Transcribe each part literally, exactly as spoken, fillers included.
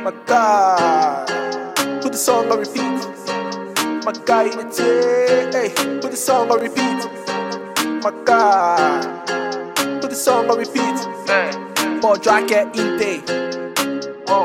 My God, put the song on repeat. My guy in the tape, hey, put the song on repeat. My God, put the song on repeat. For Drake Inte, oh,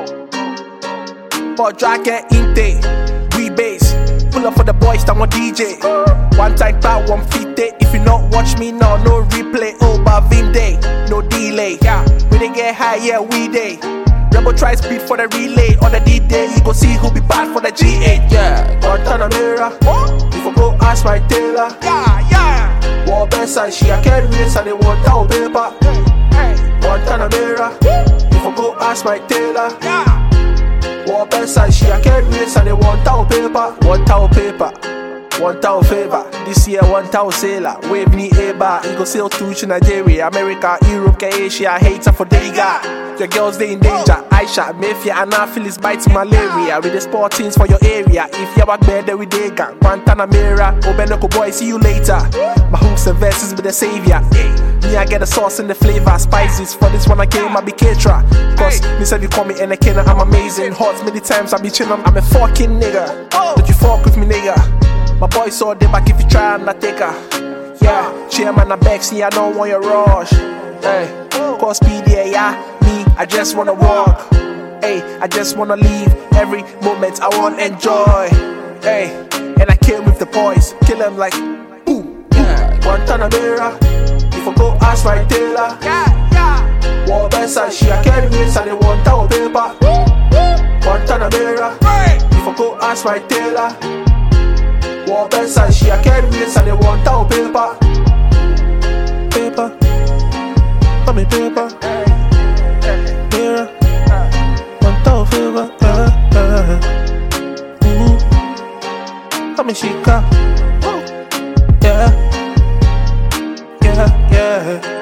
for Drake Inte, we bass. Pull up for the boys, that one D J. One time back, one fit it. If you not watch me now, no replay. Oh, but Vinde, no delay. Yeah, we didn't get high, yeah, we day. Rebel try speed for the relay. On the D-Day, you go see who be bad for the G eight. Yeah, Guantanamera. If I go ask my tailor. Yeah, yeah. War best and she a carry race and they want our paper. Guantanamera. If I go ask my tailor. Yeah. War best and she a carry race and they want our paper. Want our paper. One towel favor, this year one towel sailor. Wave me a bar, you go sail through to Nigeria, America, Europe, Asia, hater for Dega. Your girls they in danger, Aisha, Mayfair, and Phyllis bites malaria. With the sportings for your area, if you're back there, then we dega. Guantanamera, Obenoko boy, see you later. My hooks and verses be the savior. Me, I get the sauce and the flavor, spices. For this one I came, I be caterer. Cause me said you call me and I'm amazing. Hot many times I be chillin', I'm a fucking nigga. Don't you fuck with me, nigga? My boy saw the back if you try, I'm not take her. Yeah, chairman, I beg, see, I don't want your rush. Hey, call speed, yeah, yeah. Me, I just wanna walk. Hey, I just wanna leave every moment I wanna enjoy. Hey, and I came with the boys, kill them like, ooh, yeah. Guantanamera, if I go ask my tailor. Yeah, yeah. War best and she a carry me, so they want our paper. Guantanamera, if I go ask my tailor. War best and she a carry race and they want our paper. Paper, for me paper. Yeah, want our favor. Uh, uh. Ooh, for me chica. Yeah, yeah, yeah.